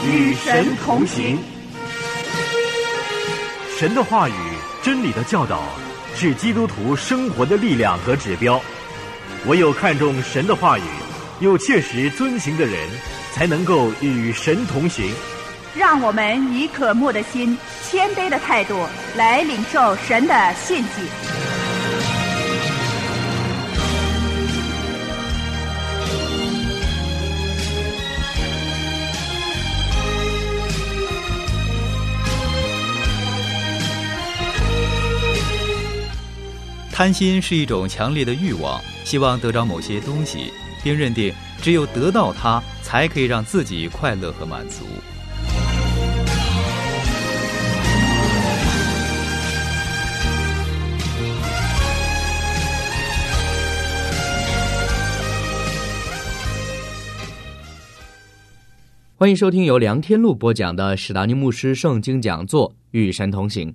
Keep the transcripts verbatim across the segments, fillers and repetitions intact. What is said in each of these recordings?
与神同行。 神的话语、真理的教导是基督徒生活的力量和指标。唯有看重神的话语，又切实遵行的人，才能够与神同行。 让我们以渴慕的心、谦卑的态度来领受神的信息。 贪心是一种强烈的欲望，希望得着某些东西，并认定只有得到它，才可以让自己快乐和满足。 欢迎收听由梁天禄播讲的史达尼牧师圣经讲座《与神同行》。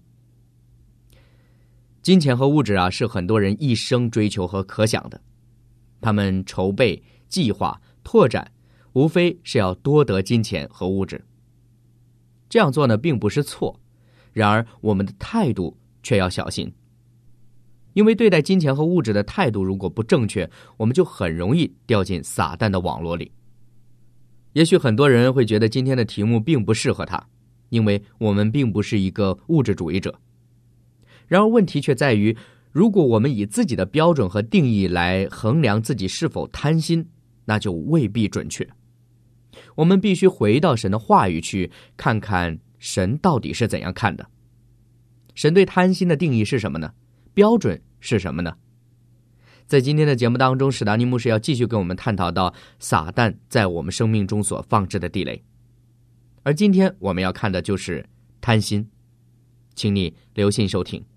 金钱和物质啊，是很多人一生追求和可想的。他们筹备、计划、拓展，无非是要多得金钱和物质。这样做呢，并不是错，然而我们的态度却要小心。因为对待金钱和物质的态度如果不正确，我们就很容易掉进撒旦的网络里。也许很多人会觉得今天的题目并不适合他，因为我们并不是一个物质主义者。然而问题却在于，如果我们以自己的标准和定义来衡量自己是否贪心，那就未必准确。我们必须回到神的话语去看看神到底是怎样看的。神对贪心的定义是什么呢？标准是什么呢？在今天的节目当中，史达尼牧师要继续跟我们探讨到撒旦在我们生命中所放置的地雷。而今天我们要看的就是贪心，请你留心收听。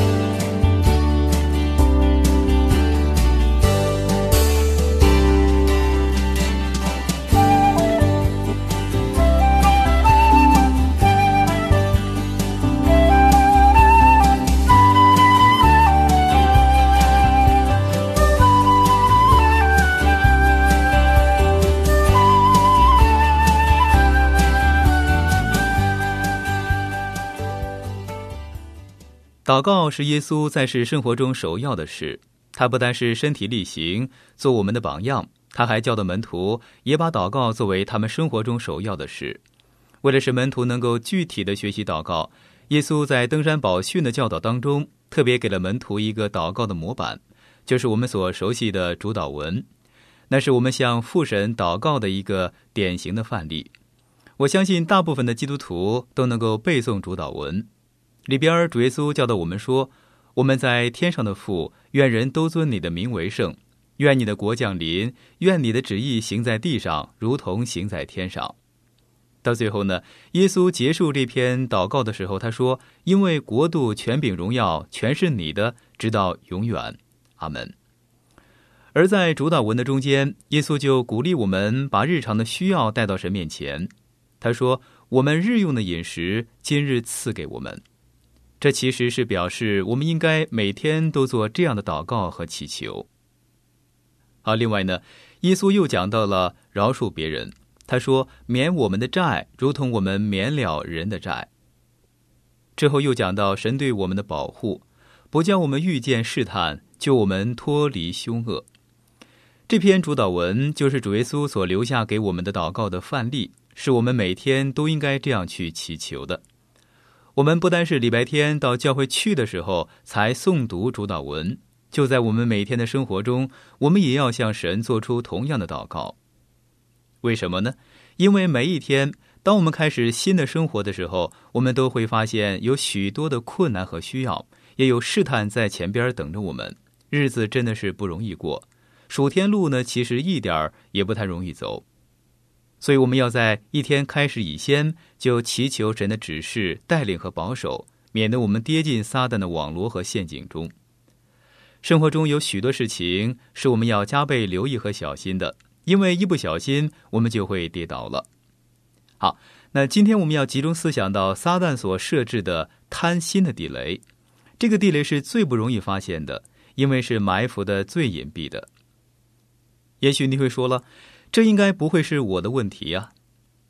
祷告是耶稣在世生活中首要的事，他不单是身体力行，做我们的榜样，他还教导门徒也把祷告作为他们生活中首要的事。为了使门徒能够具体的学习祷告，耶稣在登山宝训的教导当中，特别给了门徒一个祷告的模板，就是我们所熟悉的主祷文，那是我们向父神祷告的一个典型的范例。我相信大部分的基督徒都能够背诵主祷文。里边主耶稣教导我们说，我们在天上的父，愿人都尊你的名为圣，愿你的国降临，愿你的旨意行在地上，如同行在天上。到最后呢，耶稣结束这篇祷告的时候，他说，因为国度、权柄、荣耀全是你的，直到永远。阿们。而在主祷文的中间，耶稣就鼓励我们把日常的需要带到神面前。他说，我们日用的饮食，今日赐给我们。这其实是表示我们应该每天都做这样的祷告和祈求。好，另外呢，耶稣又讲到了饶恕别人，他说，免我们的债，如同我们免了人的债。之后又讲到神对我们的保护，不叫我们遇见试探，救我们脱离凶恶。这篇主祷文就是主耶稣所留下给我们的祷告的范例，是我们每天都应该这样去祈求的。我们不单是礼拜天到教会去的时候才诵读主祷文，就在我们每天的生活中，我们也要向神做出同样的祷告。为什么呢？因为每一天，当我们开始新的生活的时候，我们都会发现有许多的困难和需要，也有试探在前边等着我们，日子真的是不容易过。数天路呢，其实一点也不太容易走。所以我们要在一天开始以先，就祈求神的指示、带领和保守，免得我们跌进撒旦的网罗和陷阱中。生活中有许多事情是我们要加倍留意和小心的，因为一不小心，我们就会跌倒了。好，那今天我们要集中思想到撒旦所设置的贪心的地雷。这个地雷是最不容易发现的，因为是埋伏的最隐蔽的。也许你会说了，这应该不会是我的问题呀。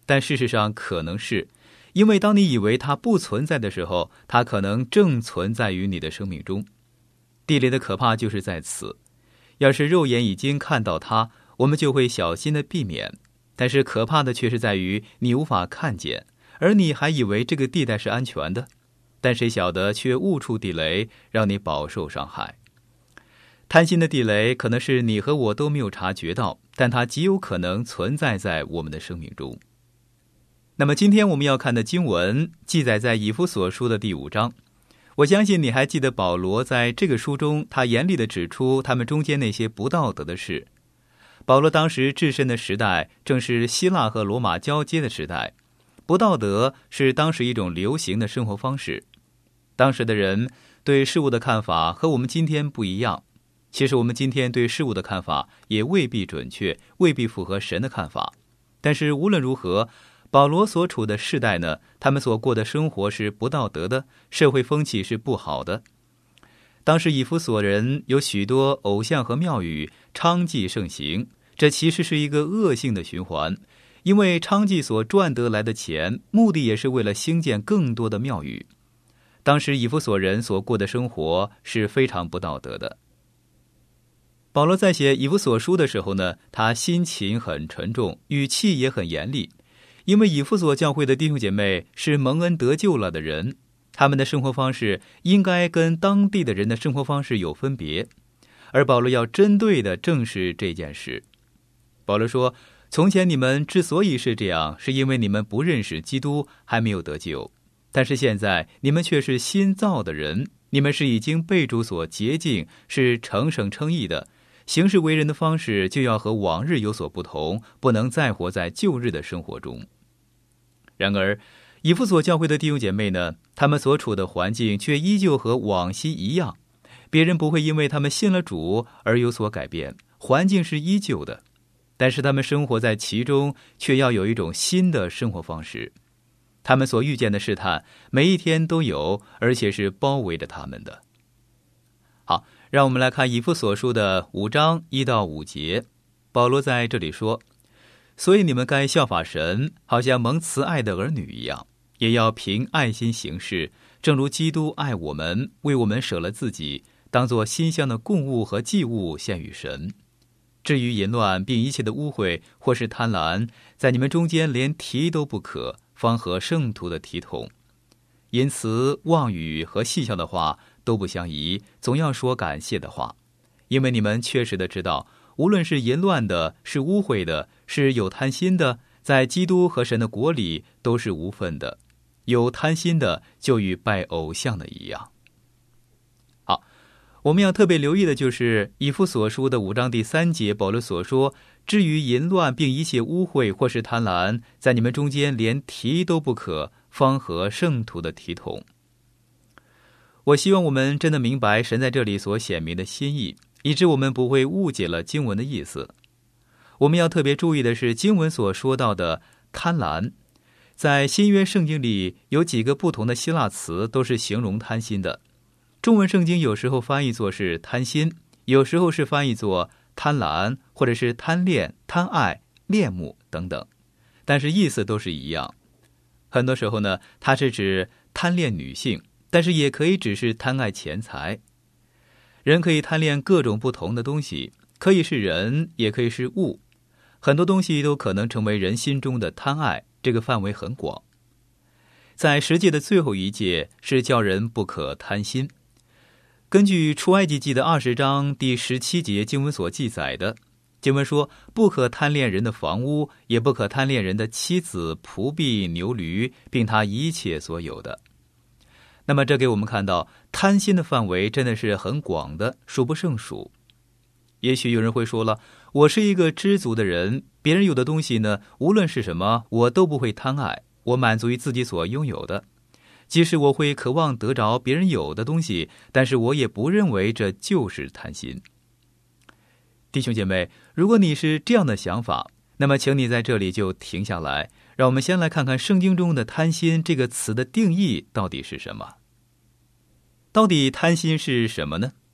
但事实上可能是，因为当你以为它不存在的时候，它可能正存在于你的生命中。地雷的可怕就是在此，要是肉眼已经看到它，我们就会小心的避免，但是可怕的却是在于你无法看见，而你还以为这个地带是安全的，但谁晓得却误触地雷，让你饱受伤害。贪心的地雷可能是你和我都没有察觉到，但它极有可能存在在我们的生命中。那么今天我们要看的经文记载在以弗所书的第五章。我相信你还记得保罗在这个书中，他严厉地指出他们中间那些不道德的事。保罗当时置身的时代正是希腊和罗马交接的时代，不道德是当时一种流行的生活方式。当时的人对事物的看法和我们今天不一样，其实我们今天对事物的看法也未必准确，未必符合神的看法。但是无论如何，保罗所处的世代呢，他们所过的生活是不道德的，社会风气是不好的。当时以弗所人有许多偶像和庙宇，娼妓盛行，这其实是一个恶性的循环，因为娼妓所赚得来的钱，目的也是为了兴建更多的庙宇。当时以弗所人所过的生活是非常不道德的。保罗在写以弗所书的时候呢，他心情很沉重，语气也很严厉，因为以弗所教会的弟兄姐妹是蒙恩得救了的人，他们的生活方式应该跟当地的人的生活方式有分别，而保罗要针对的正是这件事。保罗说，从前你们之所以是这样，是因为你们不认识基督，还没有得救，但是现在你们却是新造的人，你们是已经被主所洁净，是成圣称义的，行事为人的方式就要和往日有所不同，不能再活在旧日的生活中。然而以弗所教会的弟兄姐妹呢，他们所处的环境却依旧和往昔一样，别人不会因为他们信了主而有所改变，环境是依旧的，但是他们生活在其中，却要有一种新的生活方式。他们所遇见的试探每一天都有，而且是包围着他们的。好，让我们来看以弗所书的五章一到五节。保罗在这里说，所以你们该效法神，好像蒙慈爱的儿女一样，也要凭爱心行事，正如基督爱我们，为我们舍了自己，当作馨香的供物和祭物献与神。至于淫乱并一切的污秽或是贪婪，在你们中间连提都不可，方合圣徒的体统。因此妄语和戏笑的话都不相宜，总要说感谢的话，因为你们确实的知道，无论是淫乱的，是污秽的，是有贪心的，在基督和神的国里都是无分的。有贪心的就与拜偶像的一样。好，我们要特别留意的就是以弗所书的五章第三节，保罗所说，至于淫乱并一切污秽或是贪婪，在你们中间连提都不可，方合圣徒的体统。我希望我们真的明白神在这里所显明的心意，以致我们不会误解了经文的意思。我们要特别注意的是，经文所说到的贪婪，在新约圣经里有几个不同的希腊词都是形容贪心的。中文圣经有时候翻译作是贪心，有时候是翻译作贪婪，或者是贪恋、贪爱、恋慕等等，但是意思都是一样。很多时候呢，它是指贪恋女性，但是也可以只是贪爱钱财。人可以贪恋各种不同的东西，可以是人，也可以是物，很多东西都可能成为人心中的贪爱，这个范围很广。在十诫的最后一诫是叫人不可贪心。根据出埃及记的二十章第十七节经文所记载的，经文说，不可贪恋人的房屋，也不可贪恋人的妻子、仆婢、牛驴，并他一切所有的。那么这给我们看到，贪心的范围真的是很广的，数不胜数。也许有人会说了，我是一个知足的人，别人有的东西呢，无论是什么，我都不会贪爱，我满足于自己所拥有的。即使我会渴望得着别人有的东西，但是我也不认为这就是贪心。弟兄姐妹，如果你是这样的想法，那么请你在这里就停下来，让我们先来看看圣经中的贪心这个词的定义到底是什么。到底贪心是什么呢？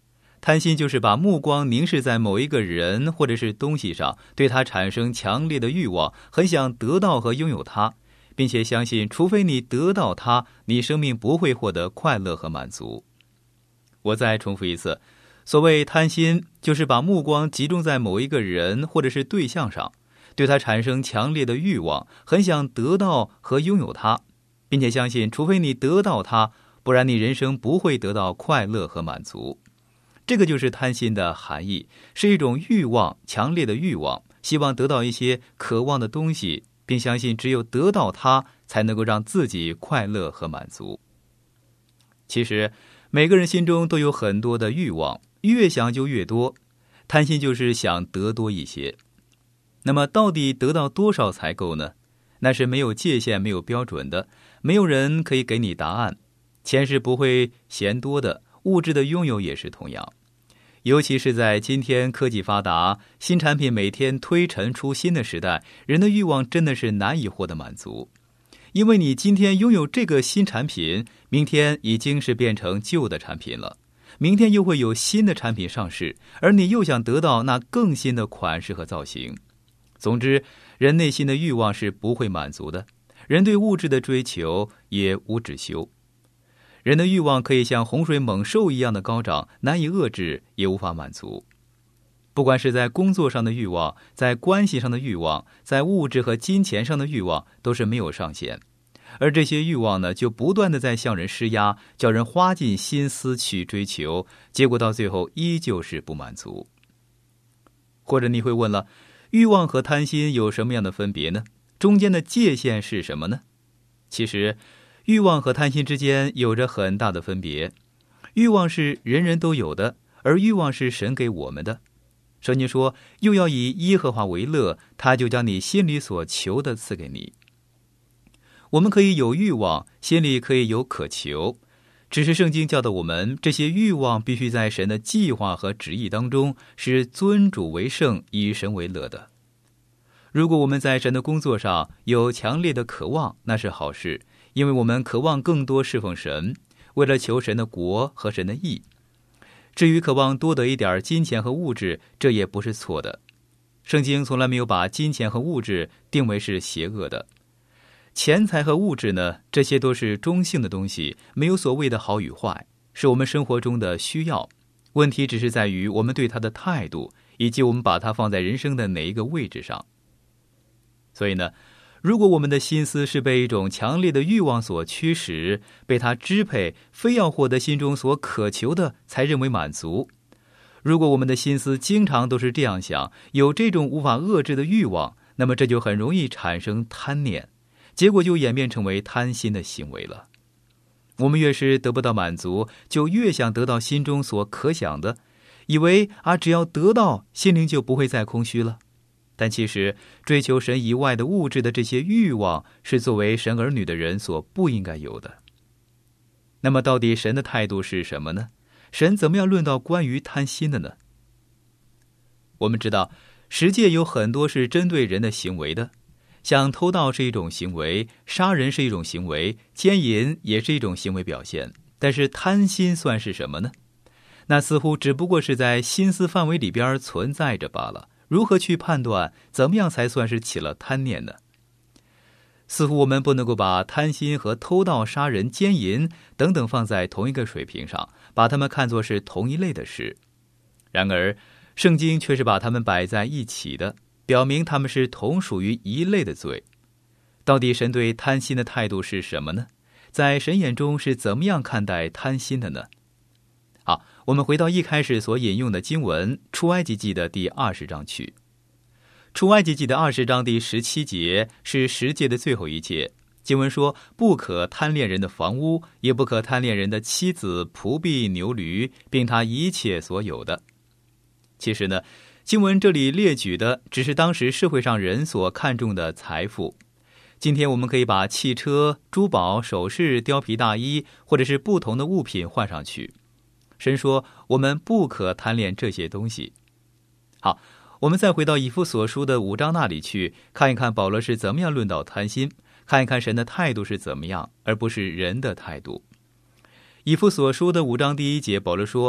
贪心就是把目光凝视在某一个人或者是东西上，对他产生强烈的欲望，很想得到和拥有它，并且相信除非你得到它，你生命不会获得快乐和满足。我再重复一次，所谓贪心，就是把目光集中在某一个人或者是对象上，对他产生强烈的欲望，很想得到和拥有它，并且相信除非你得到它，不然你人生不会得到快乐和满足。这个就是贪心的含义，是一种欲望，强烈的欲望，希望得到一些渴望的东西，并相信只有得到它才能够让自己快乐和满足。其实每个人心中都有很多的欲望，越想就越多，贪心就是想得多一些。那么到底得到多少才够呢？那是没有界限，没有标准的，没有人可以给你答案。钱是不会嫌多的，物质的拥有也是同样。尤其是在今天科技发达，新产品每天推陈出新的时代，人的欲望真的是难以获得满足。因为你今天拥有这个新产品，明天已经是变成旧的产品了，明天又会有新的产品上市，而你又想得到那更新的款式和造型。总之，人内心的欲望是不会满足的，人对物质的追求也无止休。人的欲望可以像洪水猛兽一样的高涨，难以遏制，也无法满足。不管是在工作上的欲望，在关系上的欲望，在物质和金钱上的欲望，都是没有上限。而这些欲望呢，就不断的在向人施压，叫人花尽心思去追求，结果到最后依旧是不满足。或者你会问了，欲望和贪心有什么样的分别呢？中间的界限是什么呢？其实欲望和贪心之间有着很大的分别。欲望是人人都有的，而欲望是神给我们的。圣经说，又要以耶和华为乐，他就将你心里所求的赐给你。我们可以有欲望，心里可以有渴求，只是圣经教导我们，这些欲望必须在神的计划和旨意当中，是尊主为圣，以神为乐的。如果我们在神的工作上有强烈的渴望，那是好事，因为我们渴望更多侍奉神，为了求神的国和神的义。至于渴望多得一点金钱和物质，这也不是错的。圣经从来没有把金钱和物质定为是邪恶的。钱财和物质呢，这些都是中性的东西，没有所谓的好与坏，是我们生活中的需要。问题只是在于我们对它的态度，以及我们把它放在人生的哪一个位置上。所以呢，如果我们的心思是被一种强烈的欲望所驱使，被它支配，非要获得心中所渴求的才认为满足。如果我们的心思经常都是这样想，有这种无法遏制的欲望，那么这就很容易产生贪念，结果就演变成为贪心的行为了。我们越是得不到满足，就越想得到心中所可想的，以为啊，只要得到，心灵就不会再空虚了。但其实追求神以外的物质的这些欲望，是作为神儿女的人所不应该有的。那么到底神的态度是什么呢？神怎么样论到关于贪心的呢？我们知道十诫有很多是针对人的行为的，像偷盗是一种行为，杀人是一种行为，奸淫也是一种行为表现。但是贪心算是什么呢？那似乎只不过是在心思范围里边存在着罢了。如何去判断怎么样才算是起了贪念呢？似乎我们不能够把贪心和偷盗、杀人、奸淫等等放在同一个水平上，把它们看作是同一类的事。然而圣经却是把它们摆在一起的，表明它们是同属于一类的罪。到底神对贪心的态度是什么呢？在神眼中是怎么样看待贪心的呢？好，我们回到一开始所引用的经文，出埃及记的第二十章去。出埃及记的二十章第十七节是十诫的最后一节。经文说，不可贪恋人的房屋，也不可贪恋人的妻子、仆婢、牛驴，并他一切所有的。其实呢，经文这里列举的只是当时社会上人所看重的财富。今天我们可以把汽车、珠宝、首饰、貂皮大衣，或者是不同的物品换上去。神说我们不可贪恋这些东西。好，我们再回到以弗所书的五章那里去，看一看保罗是怎么样论到贪心，看一看神的态度是怎么样，而不是人的态度。以弗所书的五章第一节，保罗说，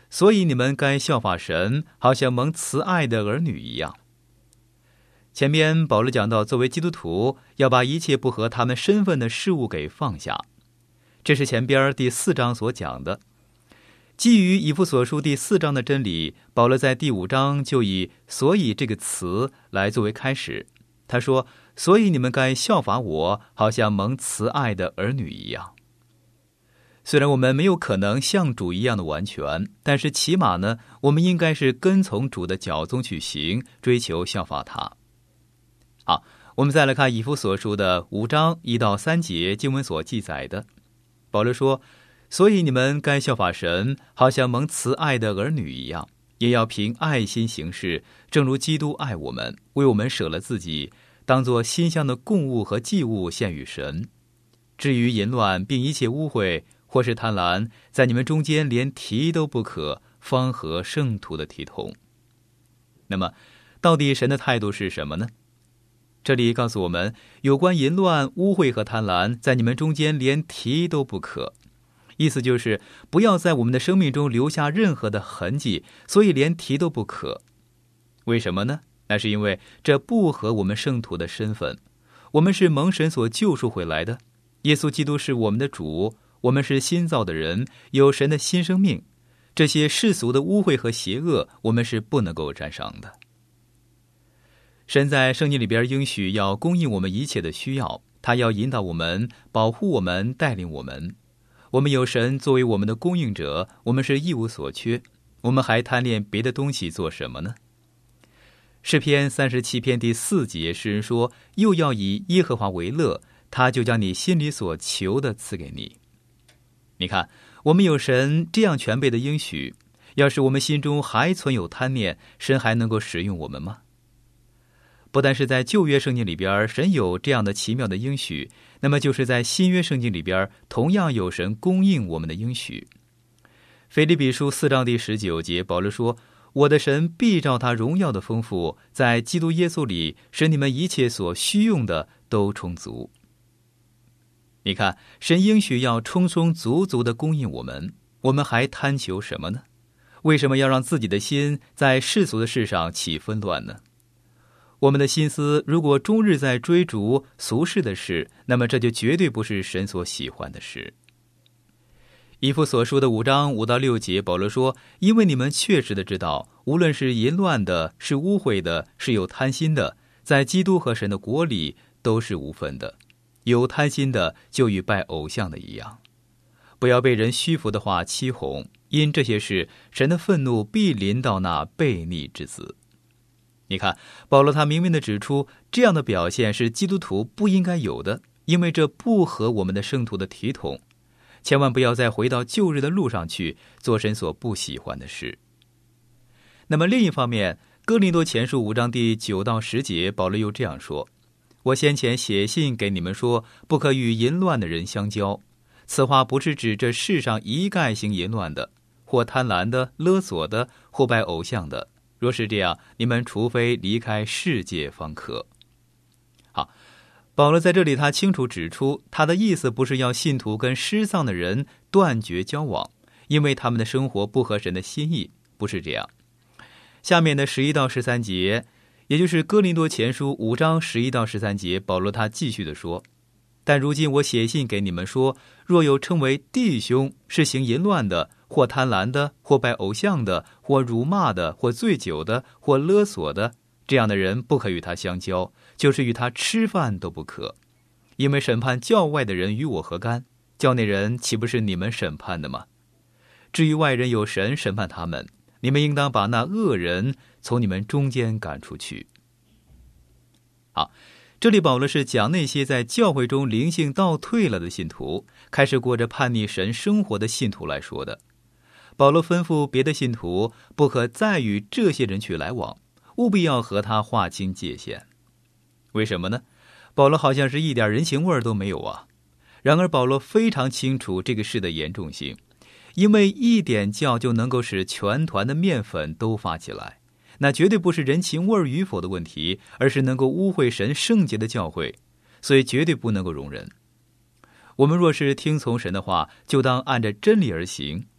所以你们该效法神，好像蒙慈爱的儿女一样。前面保罗讲到，作为基督徒要把一切不合他们身份的事物给放下，这是前边第四章所讲的。基于以弗所书第四章的真理，保罗在第五章就以所以这个词来作为开始。他说，所以你们该效法我，好像蒙慈爱的儿女一样。虽然我们没有可能像主一样的完全，但是起码呢，我们应该是跟从主的脚踪去行，追求效法他。好，我们再来看以弗所书的五章一到三节经文所记载的。保罗说，所以你们该效法神，好像蒙慈爱的儿女一样，也要凭爱心行事，正如基督爱我们，为我们舍了自己，当作馨香的供物和祭物献与神。至于淫乱并一切污秽或是贪婪，在你们中间连提都不可，方合圣徒的体统。那么到底神的态度是什么呢？这里告诉我们，有关淫乱、污秽和贪婪，在你们中间连提都不可。意思就是不要在我们的生命中留下任何的痕迹，所以连提都不可。为什么呢？那是因为这不合我们圣徒的身份。我们是蒙神所救赎回来的，耶稣基督是我们的主，我们是新造的人，有神的新生命。这些世俗的污秽和邪恶，我们是不能够沾上的。神在圣经里边应许要供应我们一切的需要，他要引导我们，保护我们，带领我们。我们有神作为我们的供应者，我们是一无所缺。我们还贪恋别的东西做什么呢？诗篇三十七篇第四节，诗人说，又要以耶和华为乐，他就将你心里所求的赐给你。你看，我们有神这样全备的应许，要是我们心中还存有贪念，神还能够使用我们吗？不但是在旧约圣经里边神有这样的奇妙的应许，那么就是在新约圣经里边同样有神供应我们的应许。腓立比书四章第十九节，保罗说，我的神必照他荣耀的丰富，在基督耶稣里使你们一切所需用的都充足。你看，神应许要充充足足的供应我们，我们还贪求什么呢？为什么要让自己的心在世俗的事上起纷乱呢？我们的心思如果终日在追逐俗世的事，那么这就绝对不是神所喜欢的事。以弗所书的五章五到六节，保罗说，因为你们确实的知道，无论是淫乱的，是污秽的，是有贪心的，在基督和神的国里都是无分的。有贪心的就与拜偶像的一样。不要被人虚浮的话欺哄，因这些事神的愤怒必临到那悖逆之子。你看，保罗他明明地指出，这样的表现是基督徒不应该有的，因为这不合我们的圣徒的体统。千万不要再回到旧日的路上去，做神所不喜欢的事。那么另一方面，哥林多前书五章第九到十节，保罗又这样说，我先前写信给你们说，不可与淫乱的人相交。此话不是指这世上一概行淫乱的，或贪婪的、勒索的，或拜偶像的。若是这样，你们除非离开世界方可。好，保罗在这里他清楚指出，他的意思不是要信徒跟失丧的人断绝交往，因为他们的生活不合神的心意，不是这样。下面的十一到十三节，也就是哥林多前书五章十一到十三节，保罗他继续的说，但如今我写信给你们说，若有称为弟兄是行淫乱的，或贪婪的，或拜偶像的，或辱骂的，或醉酒的，或勒索的，这样的人不可与他相交，就是与他吃饭都不可。因为审判教外的人与我何干？教内人岂不是你们审判的吗？至于外人，有神审判他们，你们应当把那恶人从你们中间赶出去。好，这里保罗是讲那些在教会中灵性倒退了的信徒，开始过着叛逆神生活的信徒来说的。保罗吩咐别的信徒不可再与这些人去来往，务必要和他划清界限。为什么呢？保罗好像是一点人情味都没有啊。然而保罗非常清楚这个事的严重性，因为一点酵就能够使全团的面粉都发起来，那绝对不是人情味与否的问题，而是能够污秽神圣洁的教会，所以绝对不能够容忍。我们若是听从神的话，就当按着真理而行。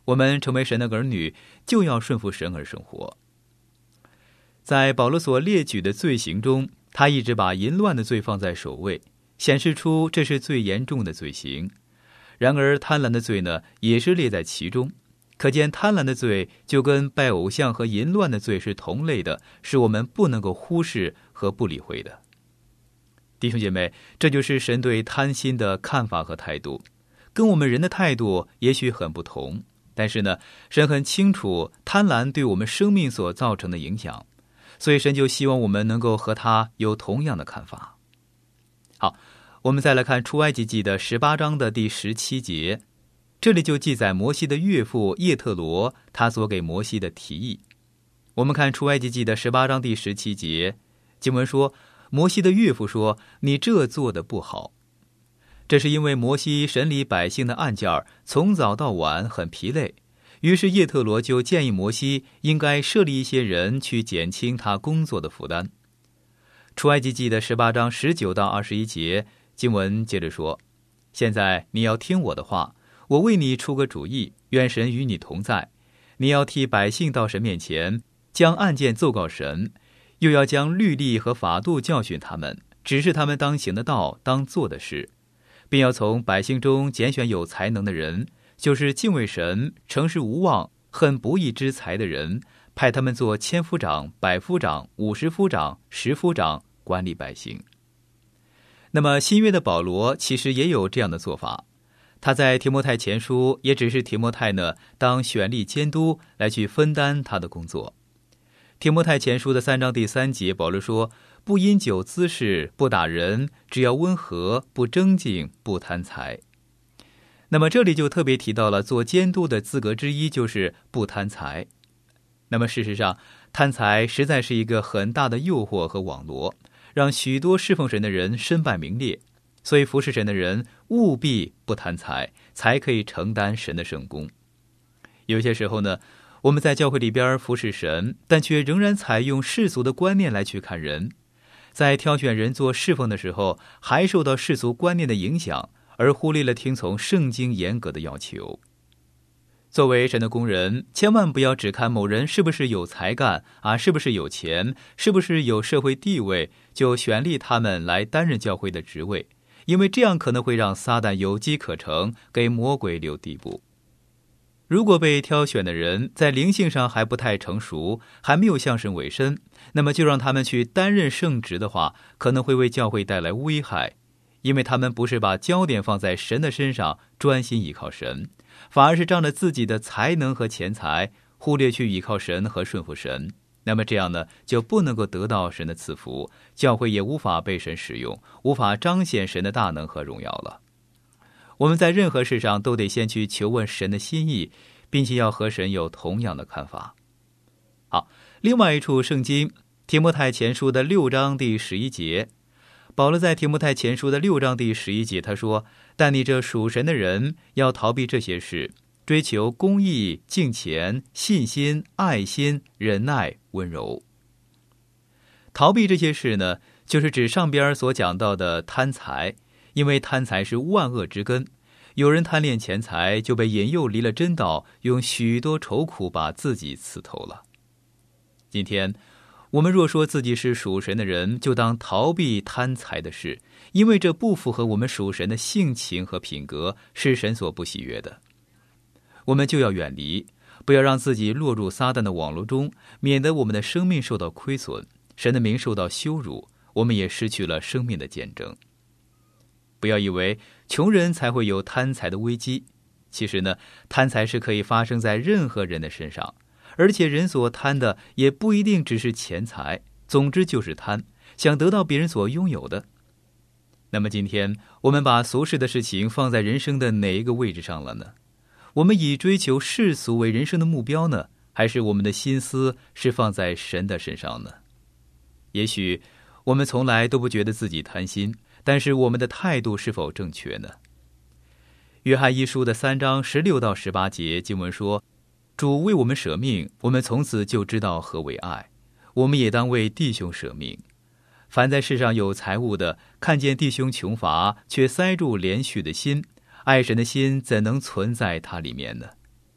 我们成为神的儿女，就要顺服神而生活。在保罗所列举的罪行中，他一直把淫乱的罪放在首位，显示出这是最严重的罪行。然而贪婪的罪呢，也是列在其中。可见贪婪的罪就跟拜偶像和淫乱的罪是同类的，是我们不能够忽视和不理会的。弟兄姐妹，这就是神对贪心的看法和态度，跟我们人的态度也许很不同，但是呢，神很清楚贪婪对我们生命所造成的影响，所以神就希望我们能够和他有同样的看法。好，我们再来看出埃及记的十八章的第十七节，这里就记载摩西的岳父叶特罗他所给摩西的提议。我们看出埃及记的十八章第十七节，经文说，摩西的岳父说，你这做得不好。这是因为摩西审理百姓的案件从早到晚很疲累，于是叶特罗就建议摩西应该设立一些人去减轻他工作的负担。出埃及记的十八章十九到二十一节，经文接着说，现在你要听我的话，我为你出个主意，愿神与你同在。你要替百姓到神面前，将案件奏告神，又要将律例和法度教训他们，指示他们当行的道，当做的事，并要从百姓中拣选有才能的人，就是敬畏神、诚实无妄、恨不义之财的人，派他们做千夫长、百夫长、五十夫长、十夫长，管理百姓。那么新约的保罗其实也有这样的做法，他在提摩太前书也只是提摩太呢当选立监督来去分担他的工作。提摩太前书的三章第三节，保罗说，不因酒滋事，不打人，只要温和，不争竞，不贪财。那么这里就特别提到了做监督的资格之一就是不贪财。那么事实上，贪财实在是一个很大的诱惑和网罗，让许多侍奉神的人身败名裂。所以服侍神的人务必不贪财，才可以承担神的圣工。有些时候呢，我们在教会里边服侍神，但却仍然采用世俗的观念来去看人，在挑选人做侍奉的时候，还受到世俗观念的影响，而忽略了听从圣经严格的要求。作为神的工人，千万不要只看某人是不是有才干啊，是不是有钱，是不是有社会地位，就选立他们来担任教会的职位，因为这样可能会让撒旦有机可乘，给魔鬼留地步。如果被挑选的人在灵性上还不太成熟，还没有向神委身，那么就让他们去担任圣职的话，可能会为教会带来危害，因为他们不是把焦点放在神的身上，专心依靠神，反而是仗着自己的才能和钱财，忽略去依靠神和顺服神。那么这样呢，就不能够得到神的赐福，教会也无法被神使用，无法彰显神的大能和荣耀了。我们在任何事上都得先去求问神的心意，并且要和神有同样的看法。好，另外一处圣经，提摩太前书的六章第十一节，保罗在提摩太前书的六章第十一节他说，但你这属神的人要逃避这些事，追求公义、敬虔、信心、爱心、忍耐、温柔。逃避这些事呢，就是指上边所讲到的贪财，因为贪财是万恶之根，有人贪恋钱财，就被引诱离了真道，用许多愁苦把自己刺透了。今天我们若说自己是属神的人，就当逃避贪财的事，因为这不符合我们属神的性情和品格，是神所不喜悦的。我们就要远离，不要让自己落入撒旦的网络中，免得我们的生命受到亏损，神的名受到羞辱，我们也失去了生命的见证。不要以为穷人才会有贪财的危机，其实呢，贪财是可以发生在任何人的身上，而且人所贪的也不一定只是钱财，总之就是贪，想得到别人所拥有的。那么今天我们把俗世的事情放在人生的哪一个位置上了呢？我们以追求世俗为人生的目标呢，还是我们的心思是放在神的身上呢？也许我们从来都不觉得自己贪心，但是我们的态度是否正确呢？约翰一书的三章十六到十八节经文说，主为我们舍命，我们从此就知道何为爱，我们也当为弟兄舍命。凡在世上有财物的，看见弟兄穷乏，却塞住怜恤的心，爱神的心怎能存在他里面呢？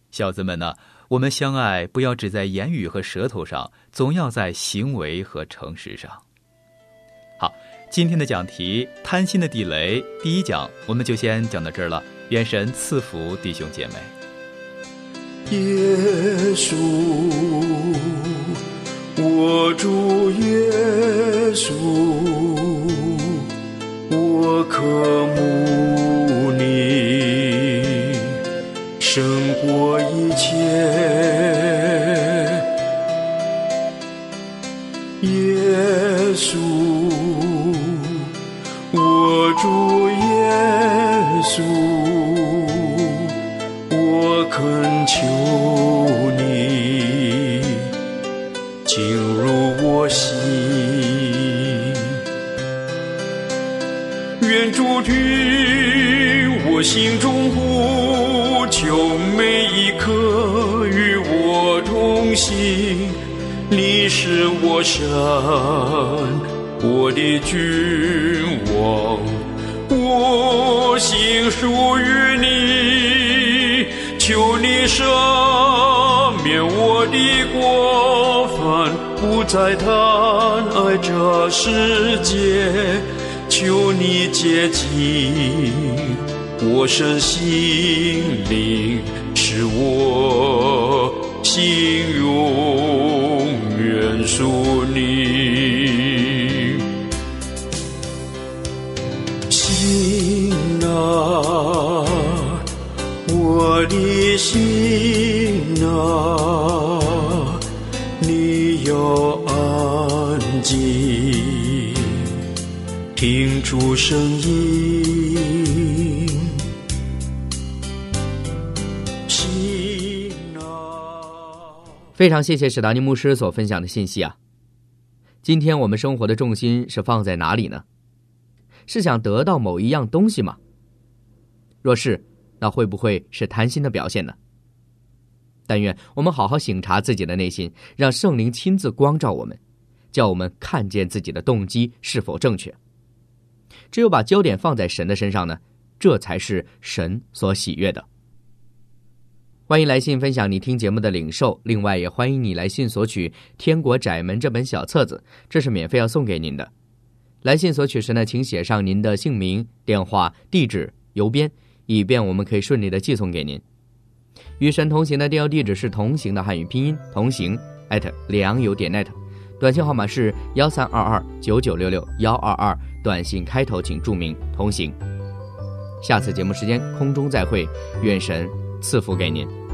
小子们呢，我们相爱不要只在言语和舌头上，总要在行为和诚实上。好，今天的讲题贪心的地雷第一讲我们就先讲到这儿了，愿神赐福弟兄姐妹。 耶稣，我主耶稣，我渴慕你胜过一切。耶稣，我主耶稣，我恳求你进入我心，愿主听我心中呼求，每一刻与我同行。你是我神，我的君王，我心属于你，求你赦免我的过犯，不再贪爱这世界，求你洁净我身心灵，使我心永远属你。心啊，我的心啊，你要安静，听出声音。心啊， 非常谢谢史达尼牧师所分享的信息啊！今天我们生活的重心是放在哪里呢？是想得到某一样东西吗？若是，那会不会是贪心的表现呢？但愿我们好好省察自己的内心，让圣灵亲自光照我们，叫我们看见自己的动机是否正确。只有把焦点放在神的身上呢，这才是神所喜悦的。欢迎来信分享你听节目的领受，另外也欢迎你来信索取《天国窄门》这本小册子，这是免费要送给您的。来信索取时呢，请写上您的姓名、电话、地址、邮编，以便我们可以顺利的寄送给您。与神同行的电邮地址是同行的汉语拼音同行 at 良友点 net， 短信号码是一三二二九九六六一二二，短信开头请注明同行。下次节目时间空中再会，愿神赐福给您。